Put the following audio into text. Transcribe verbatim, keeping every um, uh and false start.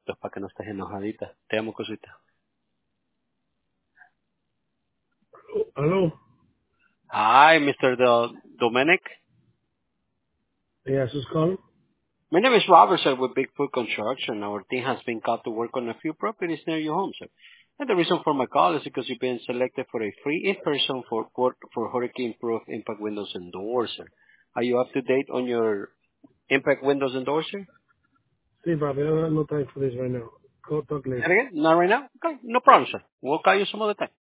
Pues para que no estés enojadita. Te amo, cosita. Hello. Hi, Mister Do- Dominic. Yes, who's calling? My name is Robert, sir, with Bigfoot Construction. Our team has been called to work on a few properties near your home, sir. And the reason for my call is because you've been selected for a free in-person for quote for hurricane-proof impact windows and doors, sir. Are you up to date on your impact windows and doors, sir? Sí, papi, I don't have no time for this right now. Go talk Say later. it again? Not right now? Okay, no problem, sir. We'll call you some other time.